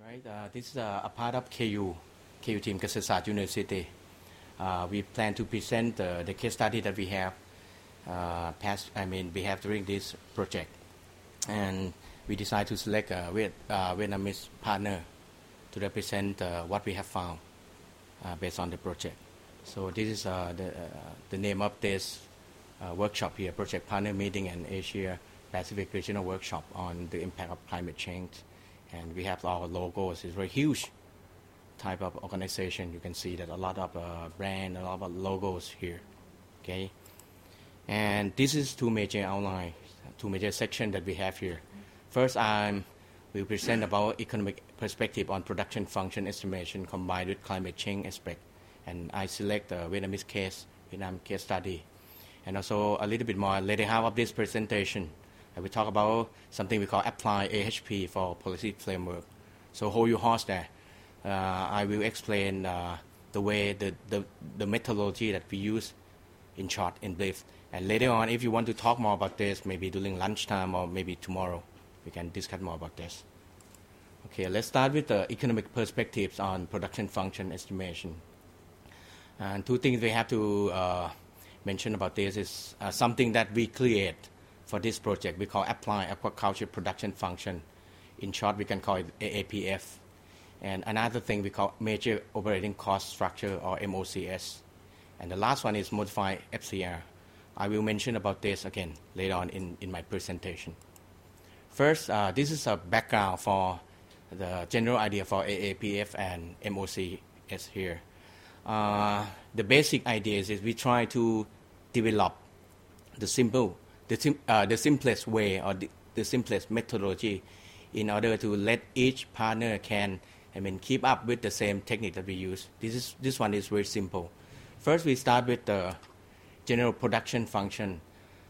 Right, this is a part of KU team, Kasetsart University. We plan to present the case study that we have we have during this project, and we decided to select a Vietnamese partner to represent what we have found based on the project. So this is the name of this workshop here, Project Partner Meeting and Asia Pacific Regional Workshop on the impact of climate change. And we have our logos. It's a very huge type of organization. You can see that a lot of brand, a lot of logos here. Okay, and this is two major outlines, two major sections that we have here. First, I will present about economic perspective on production function estimation combined with climate change aspect, and I select the Vietnamese Vietnam case study, and also a little bit more later half of this presentation. I will talk about something we call apply AHP for policy framework. So hold your horse there. I will explain the way, the methodology that we use in short, in brief. And later on, if you want to talk more about this, maybe during lunchtime or maybe tomorrow, we can discuss more about this. Okay, let's start with the economic perspectives on production function estimation. And two things we have to mention about this is something that we create for this project. We call Apply Aquaculture Production Function. In short, we can call it AAPF. And another thing we call Major Operating Cost Structure, or MOCS. And the last one is Modified FCR. I will mention about this again later on in my presentation. First, this is a background for the general idea for AAPF and MOCS here. The basic idea is we try to develop the simplest way or the simplest methodology in order to let each partner can keep up with the same technique that we use. This one is very simple. First, we start with the general production function.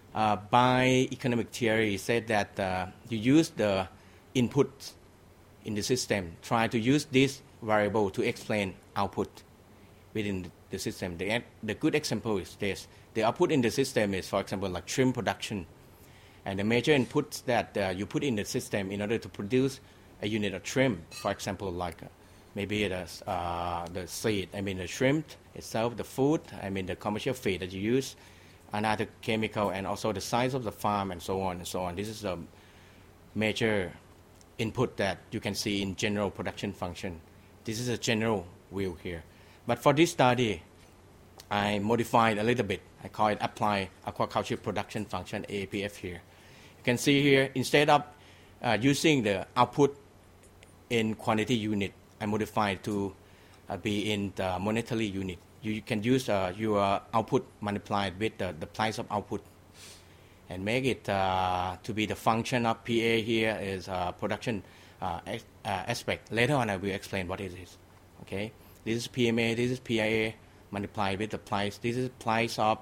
By economic theory, it said that you use the input in the system, try to use this variable to explain output within the system. The good example is this. The output in the system is, for example, like shrimp production. And the major inputs that you put in the system in order to produce a unit of shrimp, for example, like maybe the seed, the shrimp itself, the food, the commercial feed that you use, another chemical, and also the size of the farm, and so on and so on. This is a major input that you can see in general production function. This is a general view here. But for this study, I modified a little bit. I call it Apply Aquaculture Production Function, AAPF here. You can see here, instead of using the output in quantity unit, I modified to be in the monetary unit. You can use your output multiplied with the price of output and make it to be the function of PA here is production aspect. Later on, I will explain what it is. Okay, this is PMA, this is PIA, multiplied with the price. This is price of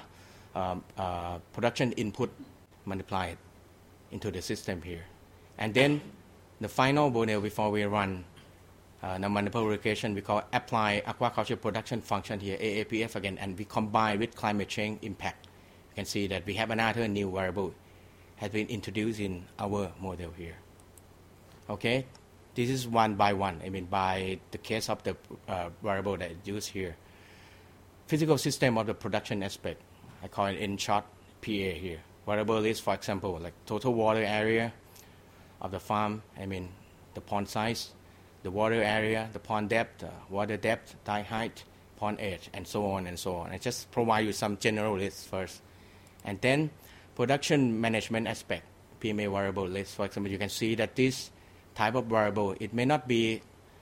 production input multiplied into the system here. And then the final model before we run the multiple regression, we call Apply Aquaculture Production Function here, AAPF again, and we combine with climate change impact. You can see that we have another new variable has been introduced in our model here. Okay, this is one by one, by the case of the variable that is used here. Physical system of the production aspect, I call it in short PA here. Variable is, for example, like total water area of the farm, the pond size, the water area, the pond depth, water depth, tide height, pond edge, and so on and so on. I just provide you some general lists first. And then production management aspect, PMA variable list. For example, you can see that this type of variable, it may not be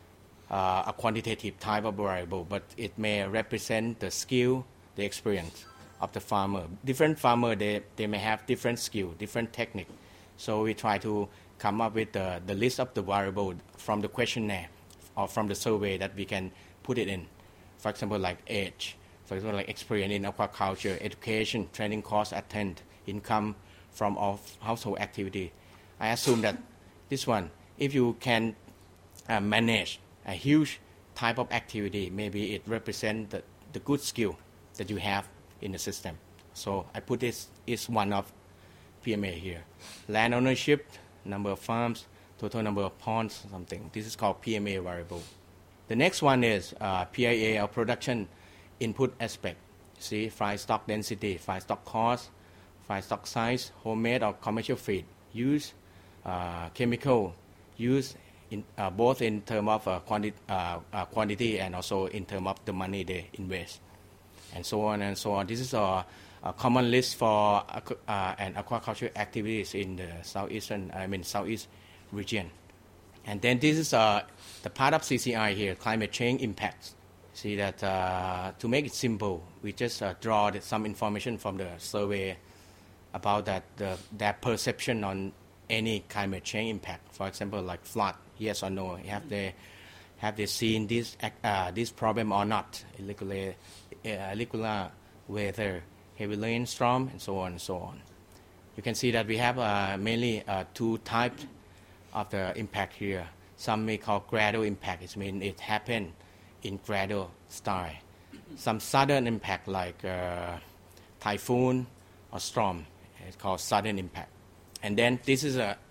a quantitative type of variable, but it may represent the skill, the experience of the farmer. Different farmer, they may have different skill, different technique. So we try to come up with the list of the variable from the questionnaire or from the survey that we can put it in. For example, like age, for example, like experience in aquaculture, education, training cost attend, income from household activity. I assume that this one, if you can manage a huge type of activity, maybe it represents the good skill that you have in the system. So I put this is one of PMA here. Land ownership, number of farms, total number of ponds, something. This is called PMA variable. The next one is PIA, or production input aspect. See, fry stock density, fry stock cost, fry stock size, homemade or commercial feed, use, chemical, use in, both in terms of quantity and also in terms of the money they invest, and so on and so on. This is a common list for and aquaculture activities in the southeast region. And then this is the part of CCI here, climate change impacts. See that to make it simple, we just draw some information from the survey about that their perception on any climate change impact. For example, like flood, yes or no? Have they seen this problem or not? Irregular weather, heavy rainstorm, and so on and so on. You can see that we have mainly two types of the impact here. Some we call gradual impact. It means it happened in gradual style. Some sudden impact like typhoon or storm. It's called sudden impact. And then this is I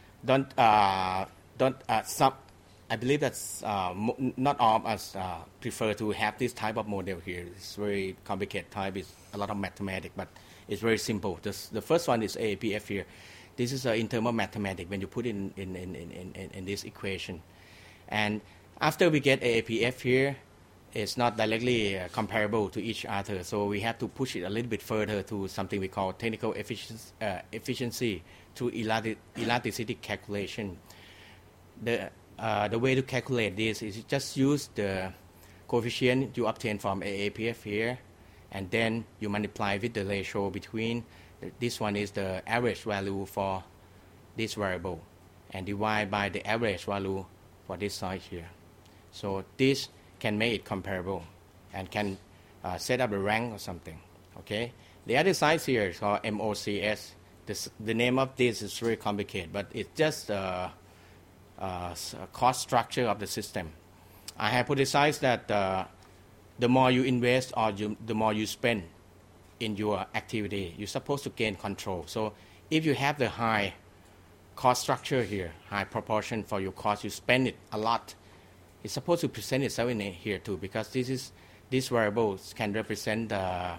believe that's not all of us prefer to have this type of model here. It's very complicated type. It's a lot of mathematics, but it's very simple. The first one is AAPF here. This is in terms of mathematics when you put in this equation. And after we get AAPF here, it's not directly comparable to each other. So we have to push it a little bit further to something we call technical efficiency through elasticity calculation. The way to calculate this is just use the coefficient you obtain from AAPF here, and then you multiply with the ratio between this one is the average value for this variable, and divide by the average value for this side here. So this can make it comparable and can set up a rank or something. Okay. The other side here is called MOCS. The name of this is very complicated, but it's just cost structure of the system. I hypothesize that the more you invest or the more you spend in your activity, you're supposed to gain control. So if you have the high cost structure here, high proportion for your cost, you spend it a lot, it's supposed to present itself in here too, because these variables can represent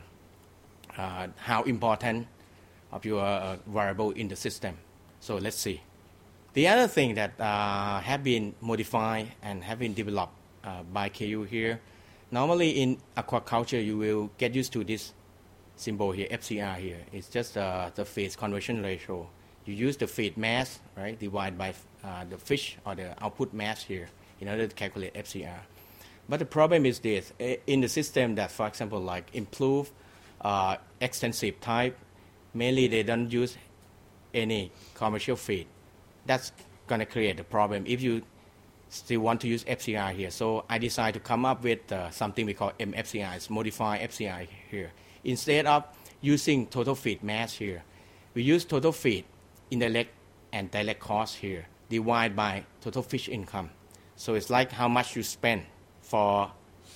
how important of your variable in the system. So let's see. The other thing that have been modified and have been developed by KU here, normally in aquaculture you will get used to this symbol here, FCR here. It's just the feed conversion ratio. You use the feed mass, right, divided by the fish or the output mass here in order to calculate FCR. But the problem is this, in the system that, for example, like improved extensive type, mainly they don't use any commercial feed. That's going to create a problem if you still want to use FCR here. So I decided to come up with something we call MFCR, it's modified FCR here. Instead of using total feed mass here, we use total feed indirect and direct cost here, divided by total fish income. So it's like how much you spend for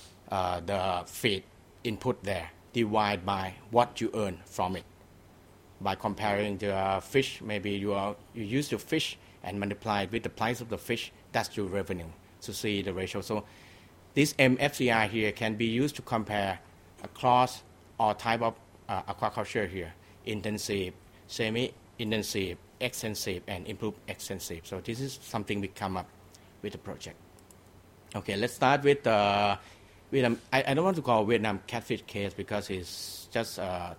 the feed input there, divided by what you earn from it. By comparing the fish, maybe you use the fish and multiply it with the price of the fish, that's your revenue, to see the ratio. So this MFCR here can be used to compare across all type of aquaculture here, intensive, semi-intensive, extensive, and improved extensive. So this is something we come up with the project. Okay, let's start with I don't want to call Vietnam catfish case because it's just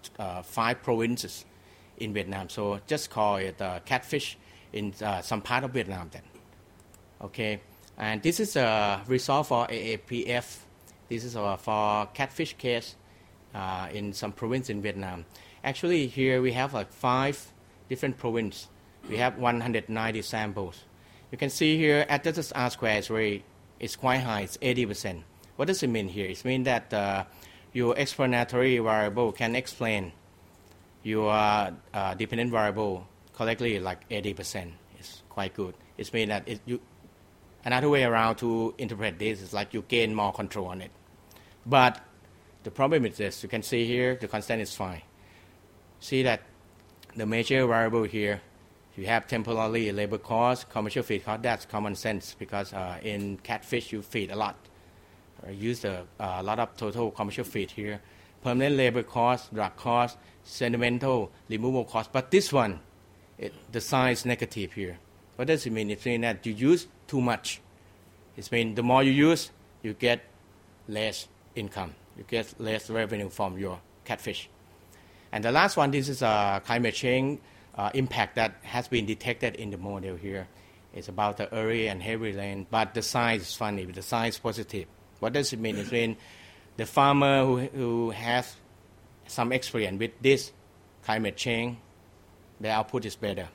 5 provinces in Vietnam. So just call it catfish in some part of Vietnam then. Okay, and this is a result for AAPF. This is for catfish case in some province in Vietnam. Actually, here we have like 5 different provinces. We have 190 samples. You can see here at the R square it's quite high. It's 80%. What does it mean here? It means that your explanatory variable can explain your dependent variable correctly, like 80%. It's quite good. It means that another way around to interpret this is like you gain more control on it. But the problem is this. You can see here the constant is fine. See that the major variable here You have temporary labor cost, commercial feed cost. That's common sense because in catfish you feed a lot. Use a lot of total commercial feed here. Permanent labor cost, drug cost, sedimental removal cost. But this one, the sign is negative here. What does it mean? It means that you use too much. It means the more you use, you get less income. You get less revenue from your catfish. And the last one, this is a climate change impact that has been detected in the model here. It's about the early and heavy rain, but the sign is funny. The sign is positive. What does it mean? It means the farmer who has some experience with this climate change, the output is better.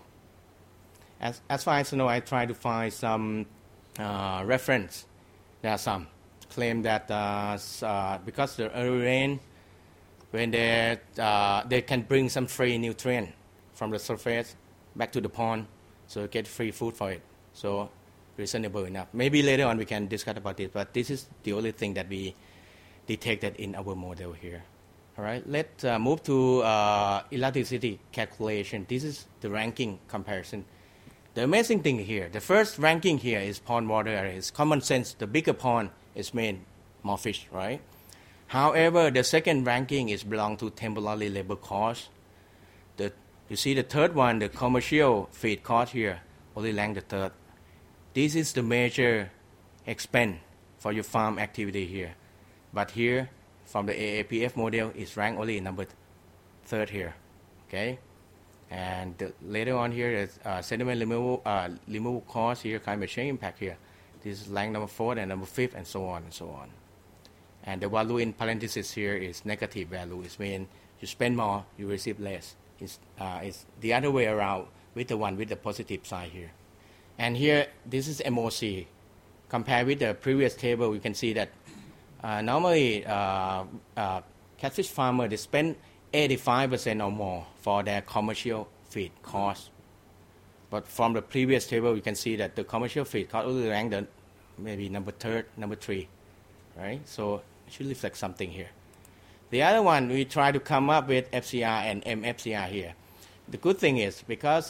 As far as I know, I try to find some reference. There are some claim that because the early rain, when they can bring some free nutrient from the surface back to the pond, so get free food for it. So reasonable enough. Maybe later on we can discuss about it, but this is the only thing that we detected in our model here. All right, let's move to elasticity calculation. This is the ranking comparison. The amazing thing here, the first ranking here is pond water area. It's common sense. The bigger pond is mean more fish, right? However, the second ranking is belong to temporary labor cost. You see the third one, the commercial feed cost here, only rank the third. This is the major expense for your farm activity here. But here, from the AAPF model, it's ranked only number third here, okay? And later on here is sediment removal cost here, climate change impact here. This is ranked number 4 and number 5 and so on and so on. And the value in parentheses here is negative value. It means you spend more, you receive less. It's the other way around with the one with the positive side here. And here, this is MOC. Compared with the previous table, you can see that normally catfish farmer, they spend 85% or more for their commercial feed cost. But from the previous table, you can see that the commercial feed cost only ranked maybe number 3, right? So it should reflect something here. The other one, we try to come up with FCR and MFCR here. The good thing is because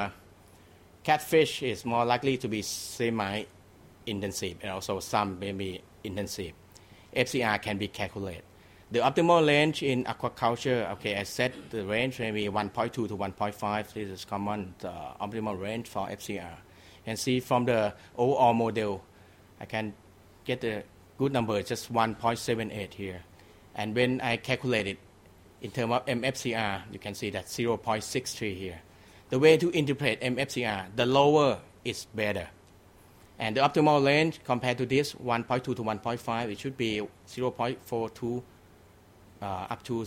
catfish is more likely to be semi-intensive and also some maybe intensive. FCR can be calculated. The optimal range in aquaculture, okay, I set the range maybe 1.2 to 1.5. This is common optimal range for FCR. And see from the overall model, I can get the good number, just 1.78 here. And when I calculate it in terms of MFCR, you can see that 0.63 here. The way to interpret MFCR, the lower is better. And the optimal range compared to this 1.2 to 1.5, it should be 0.42 up to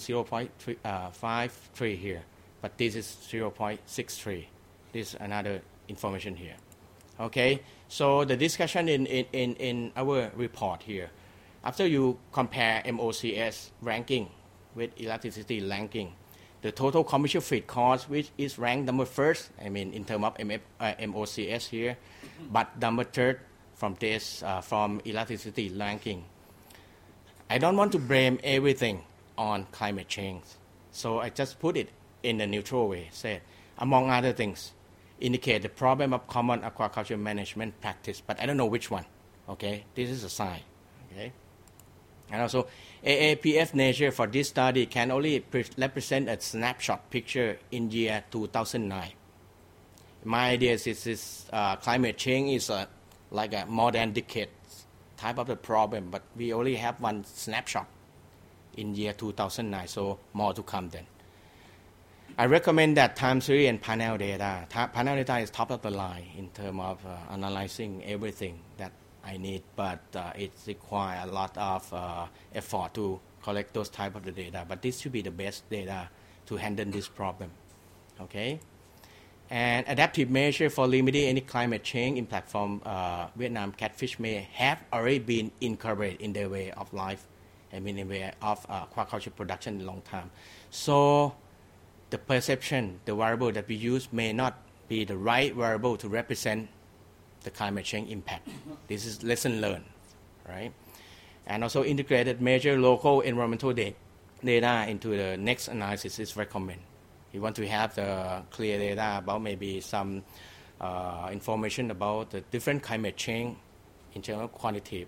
0.53 here. But this is 0.63. This is another information here. Okay, so the discussion in our report here, after you compare MOCS ranking with elasticity ranking, the total commercial feed cost, which is ranked number first, I mean in terms of MOCS here, but number third from this from elasticity ranking. I don't want to blame everything on climate change, so I just put it in a neutral way. Say, among other things, indicate the problem of common aquaculture management practice, but I don't know which one. Okay, this is a sign. Okay. And also, AAPF Nature for this study can only represent a snapshot picture in year 2009. My idea is this climate change is like a more than decade type of the problem, but we only have one snapshot in year 2009, so more to come then. I recommend that time series and panel data. Panel data is top of the line in terms of analyzing everything that I need, but it requires a lot of effort to collect those type of the data. But this should be the best data to handle this problem. Okay, and adaptive measure for limiting any climate change impact from Vietnam catfish may have already been incorporated in their way of life. I mean, in the way of aquaculture production in long time. So the perception, the variable that we use may not be the right variable to represent the climate change impact. This is lesson learned, right? And also integrated measure local environmental data into the next analysis is recommended You want to have the clear data about maybe some information about the different climate change in terms of quantity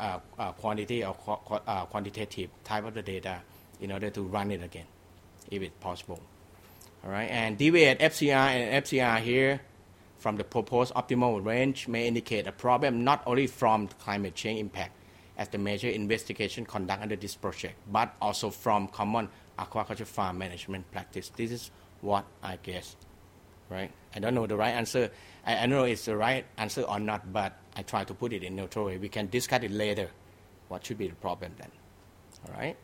or quantitative type of the data in order to run it again, if it's possible. All right, and deviate FCR and FCR here from the proposed optimal range may indicate a problem not only from climate change impact as the major investigation conducted under this project, but also from common aquaculture farm management practice. This is what I guess, right? I don't know the right answer. I don't know if it's the right answer or not, but I try to put it in neutral way. We can discuss it later. What should be the problem then? All right.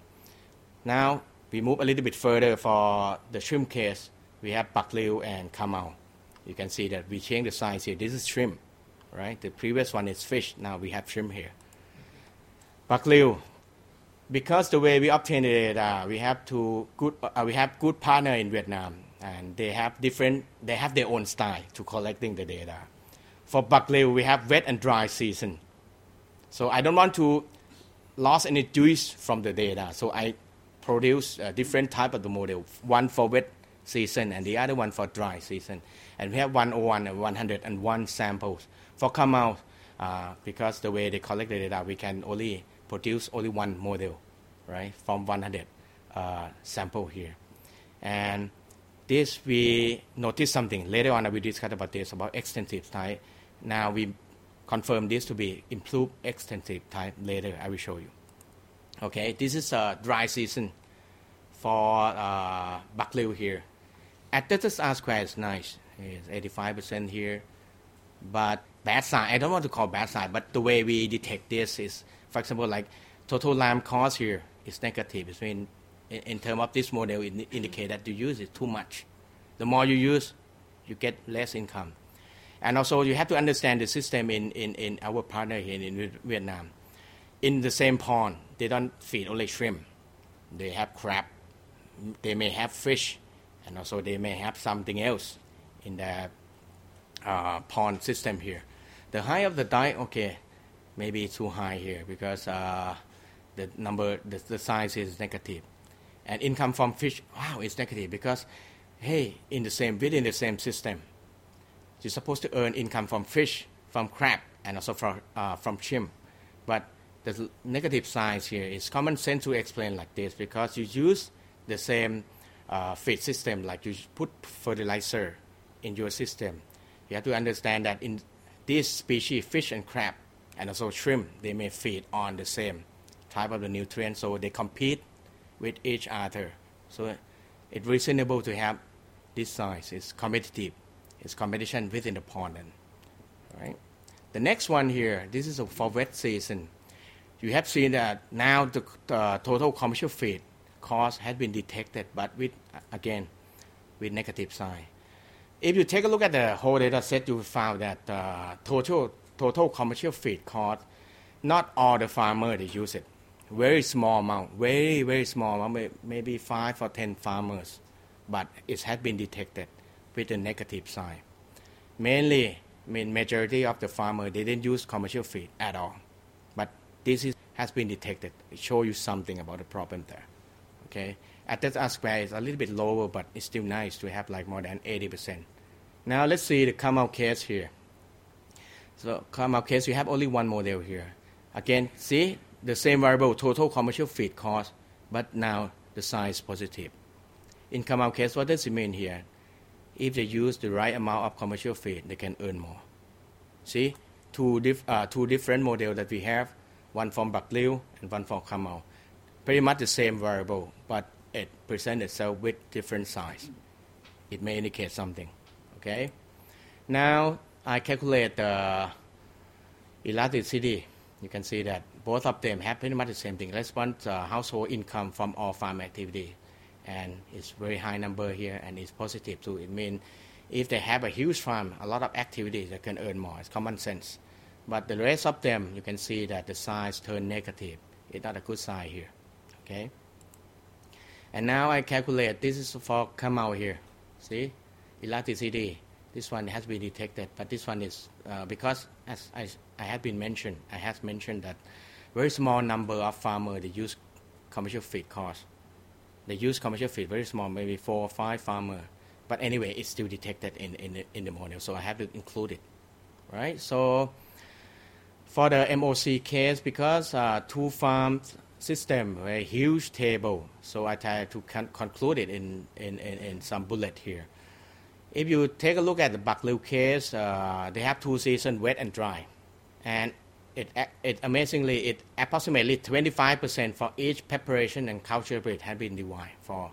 Now we move a little bit further for the shrimp case. We have bạc liêu and Kamau. You can see that we change the size here. This is shrimp, right? The previous one is fish. Now we have shrimp here. Bạc liêu, because the way we obtain the data, we have good partner in Vietnam, and they have their own style to collecting the data. For bạc liêu, we have wet and dry season. So I don't want to lose any juice from the data. So I produce a different type of the model, one for wet season and the other one for dry season. And we have 101 and 101 samples. For Kamau, because the way they collect the data, we can only produce only one model, right, from 100 sample here. And this, we noticed something. Later on, we discussed about this, about extensive type. Now we confirm this to be improved extensive type. Later, I will show you. Okay, this is a dry season for bạc liêu here. Adjusted R-square is nice. It's 85% here. But bad side, I don't want to call bad side, but the way we detect this is, for example, like total lamb cost here is negative. It's in terms of this model, it indicates that you use it too much. The more you use, you get less income. And also, you have to understand the system in our partner here in Vietnam. In the same pond, they don't feed only shrimp. They have crab. They may have fish. And also, they may have something else in the pond system here. The height of the dike, okay, maybe too high here because the number, the size is negative. And income from fish, wow, it's negative because, hey, within the same system, you're supposed to earn income from fish, from crab, and also from shrimp. But the negative size here is common sense to explain like this because you use the same feed system, like you put fertilizer in your system. You have to understand that in this species, fish and crab, and also shrimp, they may feed on the same type of the nutrient, so they compete with each other. So it's reasonable to have this size. It's competitive. It's competition within the pond. All right. The next one here, this is for wet season. You have seen that now the total commercial feed cost has been detected, but with negative sign. If you take a look at the whole data set, you will find that total commercial feed cost, not all the farmers they use it. Very small amount, very, very small amount, maybe 5 or 10 farmers, but it has been detected with a negative sign. Mainly, majority of the farmers, they didn't use commercial feed at all. But this has been detected. It shows you something about the problem there. Okay, at that R-square is a little bit lower, but it's still nice to have like more than 80%. Now let's see the Kamau case here. So Kamau case, you have only one model here. Again, see the same variable, total commercial feed cost, but now the size is positive. In Kamau case, what does it mean here? If they use the right amount of commercial feed, they can earn more. See, two different models that we have, one from bạc liêu and one from Kamau. Pretty much the same variable, but it presents itself with different size. It may indicate something. Okay. Now I calculate the elasticity. You can see that both of them have pretty much the same thing. Let's want household income from all farm activity, and it's very high number here, and it's positive too. It means if they have a huge farm, a lot of activities, they can earn more. It's common sense. But the rest of them, you can see that the size turn negative. It's not a good sign here. Okay. And now I calculate, this is for Kamau here. See, elasticity. This one has been detected, but this one is because as I have mentioned that very small number of farmers they use commercial feed cost. They use commercial feed, very small, maybe 4 or 5 farmers. But anyway, it's still detected in the model, so I have to include it, right? So for the MOC case, because 2 farm system, a huge table, so I try to conclude it in some bullet here. If you take a look at the Bạc Liêu case, they have 2 seasons, wet and dry, and it amazingly, it approximately 25% for each preparation and culture period has been divided for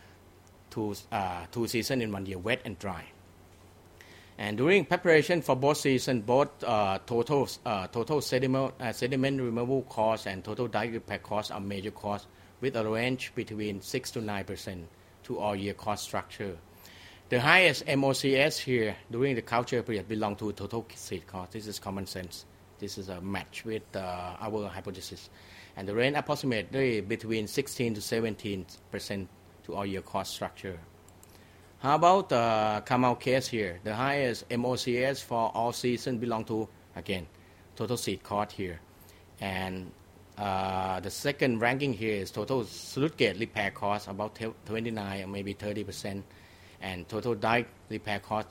2 seasons in 1 year, wet and dry. And during preparation for both seasons, both total sediment removal costs and total dike repair costs are major costs, with a range between 6 to 9% to all year cost structure. The highest MOCS here during the culture period belong to total seed cost. This is common sense. This is a match with our hypothesis. And the range approximately between 16 to 17% to all year cost structure. How about the Cà Mau case here? The highest MOCS for all seasons belong to, again, total seed cost here. And the second ranking here is total sluice gate repair cost, about 29 or maybe 30%. And total dike repair cost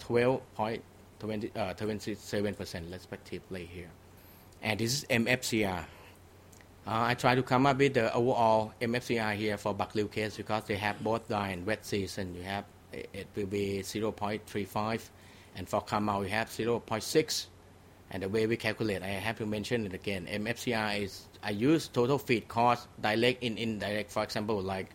12.27% respectively here. And this is MFCR. I try to come up with the overall MFCR here for Bạc Liêu case because they have both dry and wet season. You have it will be 0.35, and for Cà Mau you have 0.6. And the way we calculate, I have to mention it again. MFCR is I use total feed cost, direct and indirect. For example, like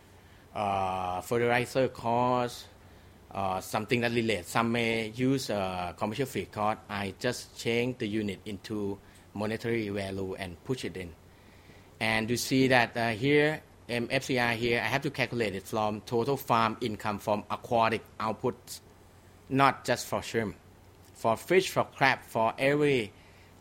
fertilizer cost, something that relates. Some may use commercial feed cost. I just change the unit into monetary value and push it in. And you see that here, MFCR here, I have to calculate it from total farm income from aquatic outputs, not just for shrimp. For fish, for crab, for every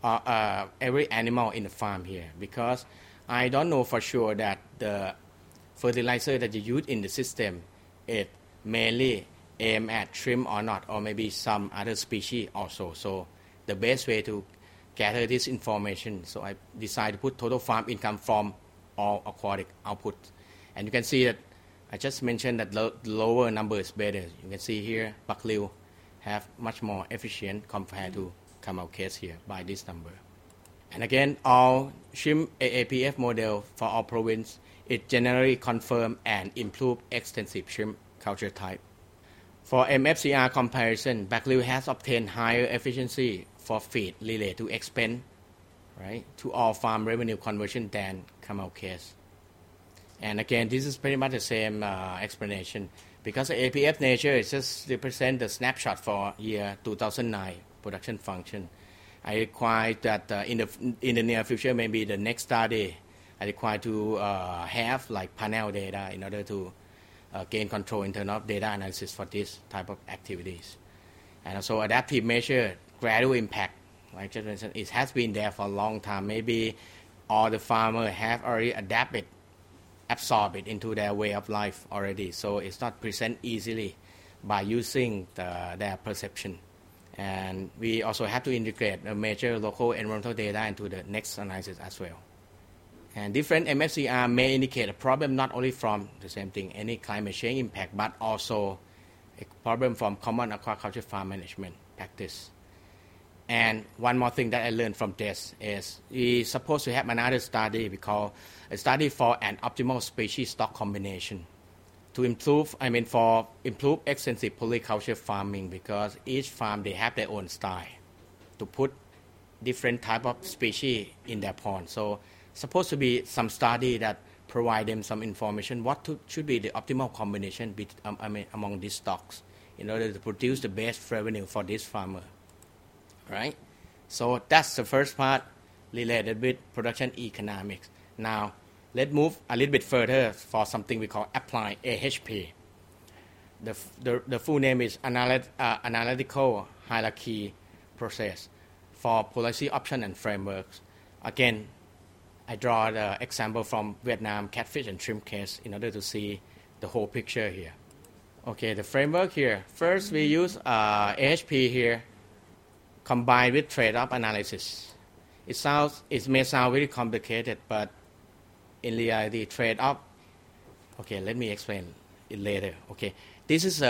animal in the farm here. Because I don't know for sure that the fertilizer that you use in the system, it mainly aim at shrimp or not, or maybe some other species also. So the best way to gather this information, so I decided to put total farm income from all aquatic output. And you can see that I just mentioned that the lower number is better. You can see here Bạc Liêu have much more efficient compared to Cà Mau case here by this number. And again, all shrimp AAPF model for all province, it generally confirm and improve extensive shrimp culture type. For MFCR comparison, Bạc Liêu has obtained higher efficiency for feed related to expense, right, to all farm revenue conversion than Cà Mau case. And again, this is pretty much the same explanation because the APF nature is just represent the snapshot for year 2009 production function. I require that in the near future, maybe the next study, I require to have like panel data in order to gain control in terms of data analysis for this type of activities. And also adaptive measure, gradual impact, like just mentioned, it has been there for a long time. Maybe all the farmers have already adapted, absorbed it into their way of life already. So it's not present easily by using their perception. And we also have to integrate the major local environmental data into the next analysis as well. And different MFCR may indicate a problem not only from the same thing, any climate change impact, but also a problem from common aquaculture farm management practice. And one more thing that I learned from this is we're supposed to have another study we call a study for an optimal species stock combination to improve extensive polyculture farming, because each farm they have their own style to put different type of species in their pond. So supposed to be some study that provide them some information should be the optimal combination among these stocks in order to produce the best revenue for this farmer. Right? So that's the first part related with production economics. Now let's move a little bit further for something we call applied AHP. The full name is Analytical Hierarchy Process for Policy Option and Frameworks. Again, I draw the example from Vietnam catfish and shrimp case in order to see the whole picture here. Okay, the framework here. First, we use AHP here combined with trade-off analysis. It may sound very complicated, but in reality, trade-off Okay, let me explain it later. Okay, this is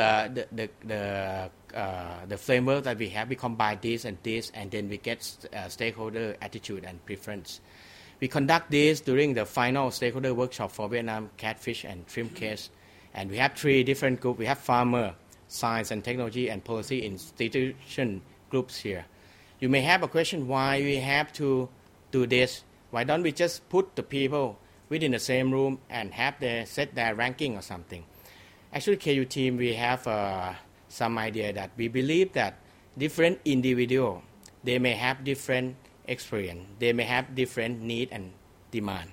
the framework that we have. We combine this, and then we get stakeholder attitude and preference. We conduct this during the final stakeholder workshop for Vietnam catfish and shrimp case, and we have 3 different groups. We have farmer, science and technology, and policy institution groups here. You may have a question why we have to do this. Why don't we just put the people within the same room and have them set their ranking or something? Actually, KU team, we have some idea that we believe that different individuals, they may have different experience, they may have different need and demand.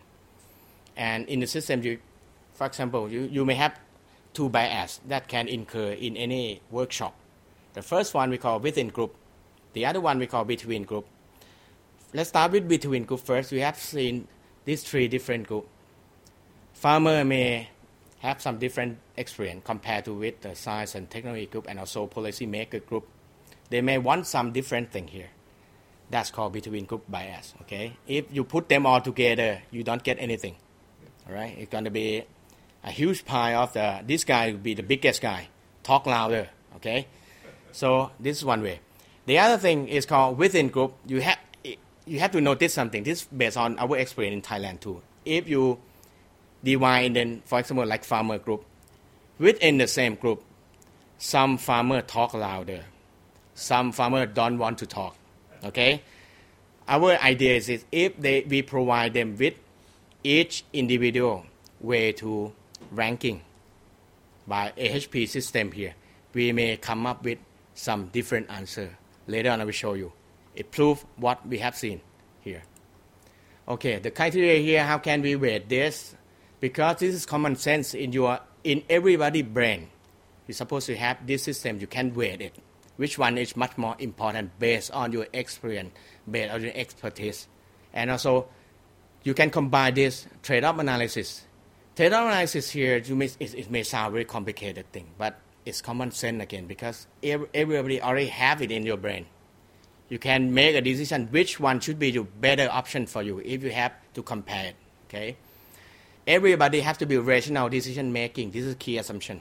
And in the system, for example, you may have 2 bias that can incur in any workshop. The first one we call within group. The other one we call between group. Let's start with between group first. We have seen these 3 different groups. Farmer may have some different experience compared to with the science and technology group and also policy maker group. They may want some different thing here. That's called between group bias. Okay, if you put them all together, you don't get anything. All right, it's going to be a huge pie of this guy will be the biggest guy, talk louder. Okay, so this is one way. The other thing is called within group. You have to notice something. This is based on our experience in Thailand too. If you divide then, for example, like farmer group, within the same group, some farmer talk louder, some farmer don't want to talk. Okay, our idea is if we provide them with each individual way to ranking by AHP system here, we may come up with some different answer. Later on I will show you. It proves what we have seen here. Okay, the criteria here, how can we weight this? Because this is common sense in everybody's brain. You're supposed to have this system, you can weight it. Which one is much more important based on your experience, based on your expertise. And also, you can combine this trade-off analysis. Trade-off analysis here, it may sound very complicated thing, but it's common sense again because everybody already have it in your brain. You can make a decision which one should be the better option for you if you have to compare it. Okay? Everybody has to be rational decision making. This is a key assumption.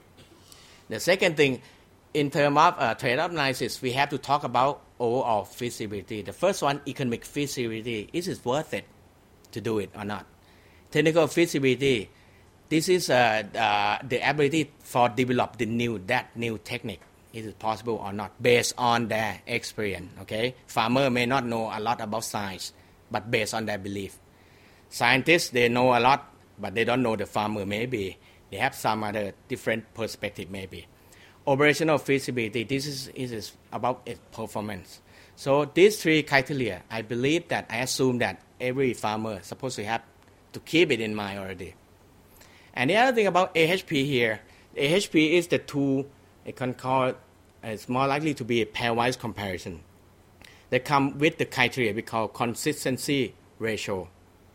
The second thing, in terms of trade-off analysis, we have to talk about overall feasibility. The first one, economic feasibility. Is it worth it to do it or not? Technical feasibility. This is the ability for develop the new technique. Is it possible or not based on their experience? Okay, farmer may not know a lot about science, but based on their belief. Scientists, they know a lot, but they don't know the farmer. Maybe they have some other different perspective. Maybe operational feasibility. This is about its performance. So these 3 criteria, I believe that I assume that every farmer is supposed to have to keep it in mind already. And the other thing about AHP here, AHP is the tool. I can call it. It's more likely to be a pairwise comparison. They come with the criteria we call consistency ratio.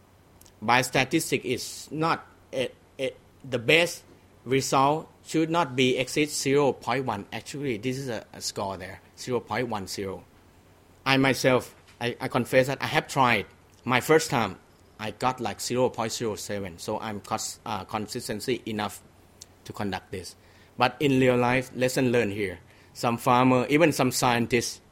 By statistics, it's not the best result should not be exceed 0.1. Actually, this is a score there, 0.10. I myself, I confess that I have tried. My first time, I got like 0.07. So I'm consistency enough to conduct this. But in real life, lesson learned here. Some farmer, even some scientists,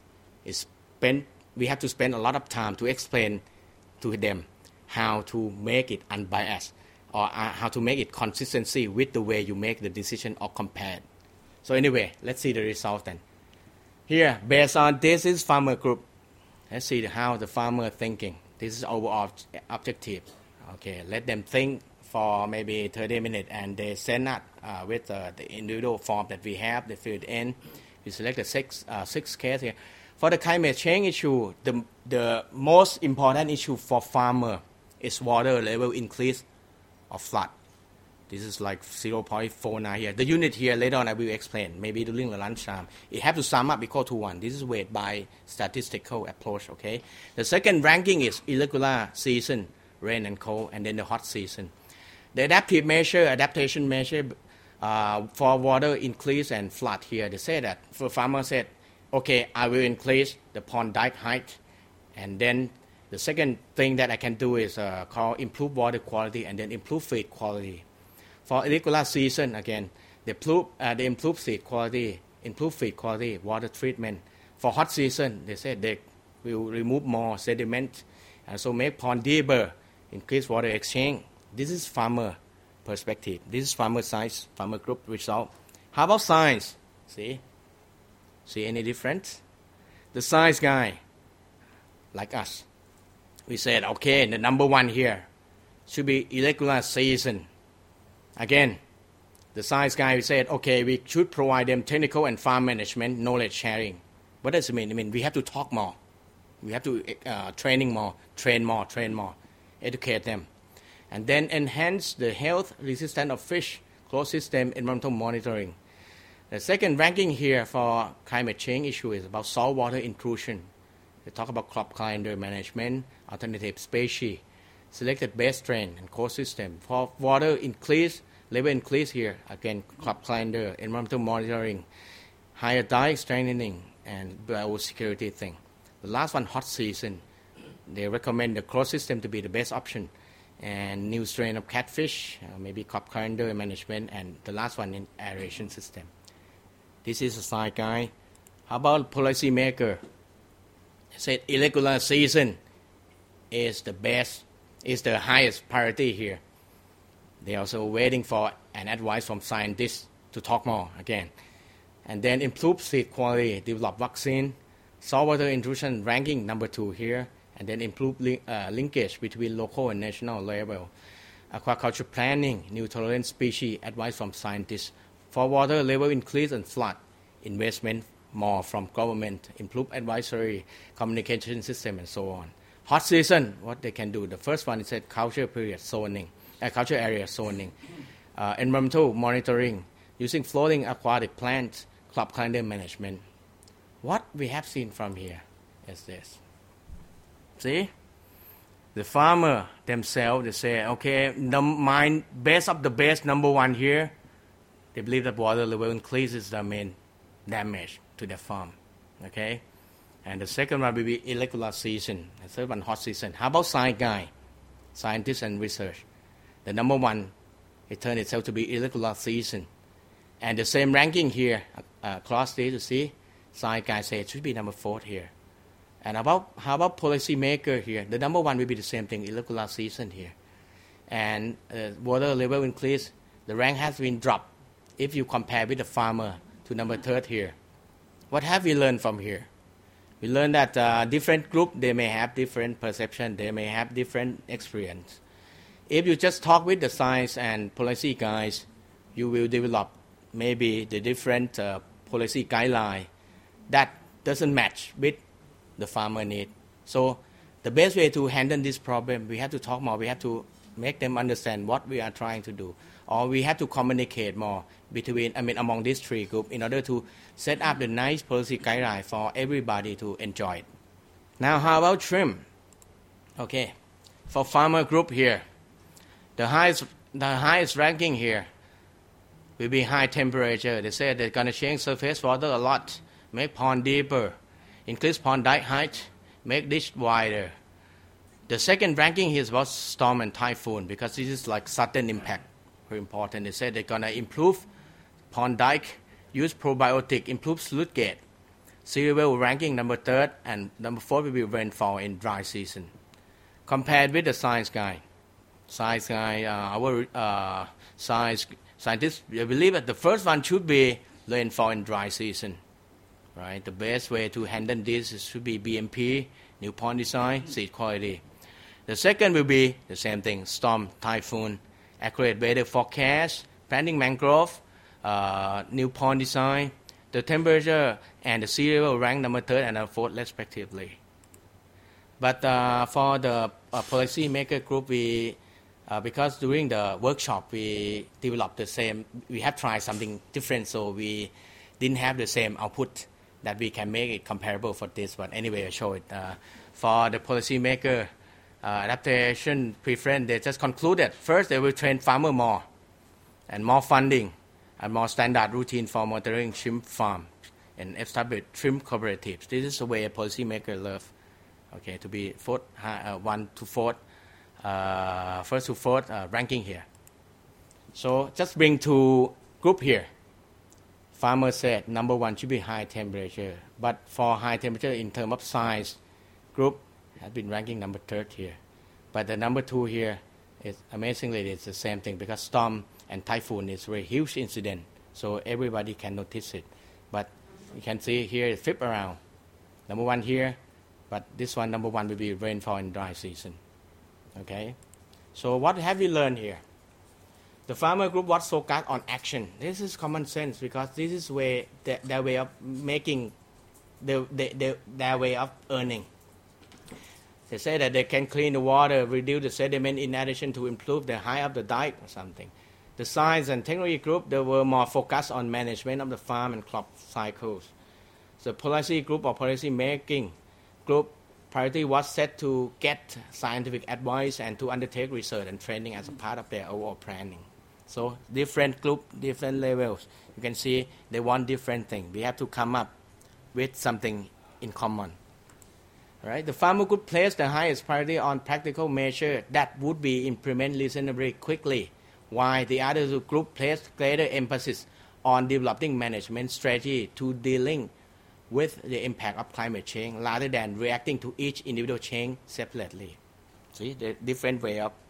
we have to spend a lot of time to explain to them how to make it unbiased or how to make it consistency with the way you make the decision or compare it. So anyway, let's see the result then. Here, based on this is farmer group. Let's see how the farmer thinking. This is our objective. Okay, let them think for maybe 30 minutes and they send out with the individual form that we have, they fill it in. We select the six case here. For the climate change issue, the most important issue for farmer is water level increase or flood. This is like 0.49 here. The unit here, later on I will explain, maybe during the lunchtime. It has to sum up equal to 1. This is weighted by statistical approach, okay? The second ranking is irregular season, rain and cold, and then the hot season. The adaptation measure for water increase and flood here, they say that, for farmer said, okay, I will increase the pond dike height, and then the second thing that I can do is called improve water quality and then improve feed quality. For irregular season, again, they improve seed quality, improve feed quality, water treatment. For hot season, they said they will remove more sediment, and so make pond deeper, increase water exchange. This is farmer perspective. This is farmer science, farmer group result. How about science? See any difference? The science guy, like us, we said, okay, the number one here should be irregular season. Again, the science guy, we said, okay, we should provide them technical and farm management knowledge sharing. What does it mean? I mean, we have to talk more. We have to train more, educate them. And then enhance the health resistance of fish, closed system environmental monitoring. The second ranking here for climate change issue is about saltwater intrusion. They talk about crop calendar management, alternative species, selected base strain, and coast system. For water increase, level increase here, again, crop calendar, environmental monitoring, higher dike strengthening, and biosecurity thing. The last one, hot season. They recommend the closed system to be the best option, and new strain of catfish, maybe crop calendar management, and the last one in aeration system. This is a side guide. How about policy maker? It said irregular season is the best, is the highest priority here. They are also waiting for an advice from scientists to talk more again. And then improve seed quality, develop vaccine, saltwater intrusion ranking number 2 here, and then improve linkage between local and national level. Aquaculture planning, new tolerant species, advice from scientists. For water level increase and flood, investment more from government, improve advisory, communication system, and so on. Hot season, what they can do. The first one is culture period zoning, culture area zoning, environmental monitoring, using floating aquatic plants, crop calendar management. What we have seen from here is this. See? The farmer themselves, they say, okay, my best of the best, number one here, they believe that water level increases the main damage to their farm. Okay? And the second one will be irregular season. The third one, hot season. How about science guy? Scientists and research. The number one, it turned itself to be irregular season. And the same ranking here, across there, you see, science guy said it should be number 4 here. And how about policy maker here? The number one will be the same thing, irregular season here. And water level increase, the rank has been dropped if you compare with the farmer to number 3 here. What have we learned from here? We learned that different group, they may have different perception, they may have different experience. If you just talk with the science and policy guys, you will develop maybe the different policy guideline that doesn't match with the farmer need. So the best way to handle this problem, we have to talk more, we have to make them understand what we are trying to do, or we have to communicate more among these 3 groups in order to set up the nice policy guideline for everybody to enjoy it. Now how about shrimp? Okay, for farmer group here, the highest ranking here will be high temperature. They say they're going to change surface water a lot, make pond deeper, increase pond dike height, make ditch wider. The second ranking here is about storm and typhoon, because this is like sudden impact, very important. They say they're going to improve pond dike, use probiotic, improve sluice gate. Sea level ranking number 3, and number 4 will be rainfall in dry season. Compared with the science guy. Our scientists believe that the first one should be rainfall in dry season. Right? The best way to handle this should be BMP, new pond design, seed quality. The second will be the same thing, storm, typhoon, accurate weather forecast, planting mangrove, new pond design, the temperature and the sea level rank number 3 and number 4 respectively. But for the policy maker group, we because during the workshop we developed the same, we have tried something different, so we didn't have the same output that we can make it comparable for this. But anyway, I show it. For the policy maker adaptation preference, they just concluded first they will train farmer more and more funding and more standard routine for monitoring shrimp farm and establish shrimp cooperatives. This is the way a policy maker love. Okay, to be 1 to 4, first to 4th ranking here. So just bring two group here. Farmer said number one should be high temperature, but for high temperature in terms of size, group has been ranking number third here. But the number two here is amazingly it's the same thing because storm and typhoon is a very huge incident, so everybody can notice it. But you can see here it flip around. Number one here, but this one number one will be rainfall in dry season. Okay, so what have we learned here? The farmer group was focused on action. This is common sense because this is their way of making, their way of earning. They say that they can clean the water, reduce the sediment in addition to improve the height of the dike or something. The science and technology group, they were more focused on management of the farm and crop cycles. The policy group or policy making group priority was set to get scientific advice and to undertake research and training as a part of their overall planning. So different group, different levels. You can see they want different things. We have to come up with something in common. All right? The farmer group placed the highest priority on practical measures that would be implemented reasonably quickly, while the other group placed greater emphasis on developing management strategy to dealing with the impact of climate change rather than reacting to each individual change separately. See, the different way of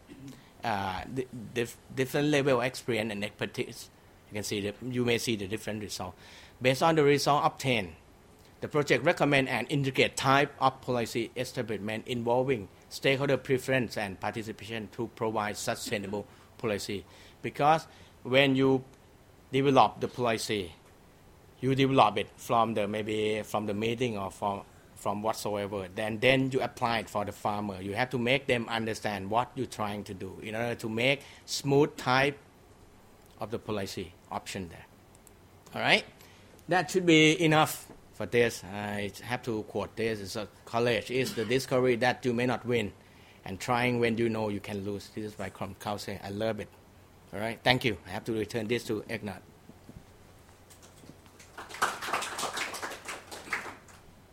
different level of experience and expertise. You may see the different result. Based on the result obtained, the project recommend an integrated type of policy establishment involving stakeholder preference and participation to provide sustainable policy. Because when you develop the policy, you develop it from the meeting or from whatsoever, then you apply it for the farmer. You have to make them understand what you're trying to do in order to make smooth type of the policy option there. All right? That should be enough for this. I have to quote this. It's a college is the discovery that you may not win and trying when you know you can lose. This is by Krauss. I love it. All right? Thank you. I have to return this to Egnat.